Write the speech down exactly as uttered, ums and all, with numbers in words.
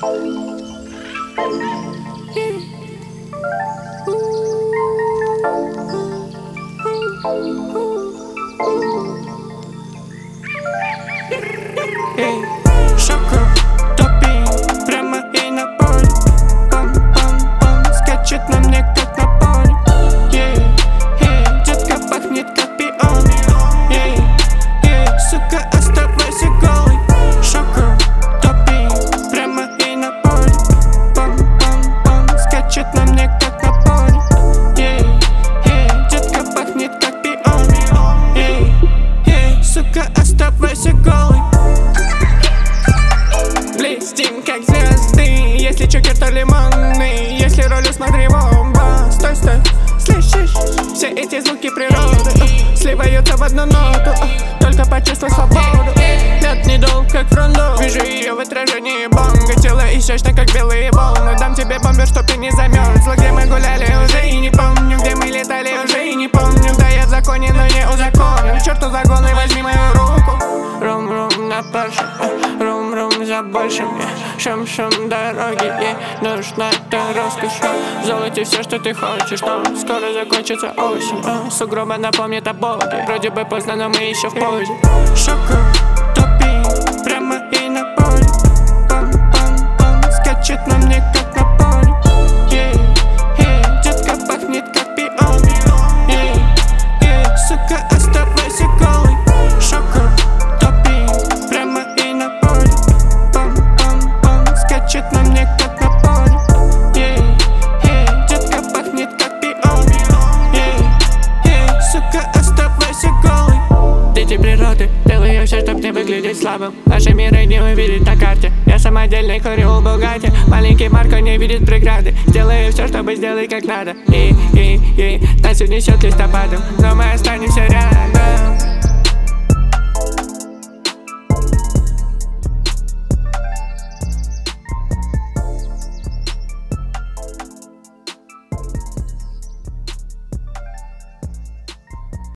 Эй, шоко, топи, прямо и на поле. Пам-пам-пам, скачет на мне как на поле. Ей, ей, детка пахнет как пион. Ей, ей, сука, оставайся голой. Шоко, топи, прямо и на поле. Пам-пам-пам, скачет на мне как на поле. Ей, ей, детка пахнет как пион. Ей, ей, сука, оставайся голой. Блестим как звезды, если чокер, то лимонный. Если ролю, смотри в оба. Стой, стой, слышишь? Все эти звуки природы uh, сливаются в одну ноту uh, только почувствуй свободу. Лед недолг, как фронту. Вижу ее в отражении бонга. Тело изящно, как белые волны. Дам тебе бомбер, чтоб ты не замерзла. Где мы гуляли, уже и не помню. Где мы летали, уже и не помню. Да, я в законе, но не узаконен. К черту загоны, возьми мою руку. Рум-рум на Порше, рум-рум за большим. Шум-шум дороги, ей нужна эта роскошь. В золоте все, что ты хочешь, но скоро закончится осень. а, Сугробы напомнят о Боге. Вроде бы поздно, но мы еще в позе. Шоко, топи, прямо и на поле. Пам-пам-пам, скачет на мне как на поле. Ей, ей, детка пахнет как пион. Ей, ей, сука, оставайся голой. Шоко, топи, прямо и на поле. Пам-пам-пам, скачет на мне как на поле. Ей, ей, детка пахнет как пион. Ей, ей, сука, оставайся голой. Дети природы, делаю все, чтоб не выглядеть слабым. Наши миры не увидеть на карте. Я самодельный курю в Бугатти. Маленький Марко не видит преграды. Делаю все, чтобы сделать как надо. И, и, и, нас унесет листопадом, но мы останемся рядом.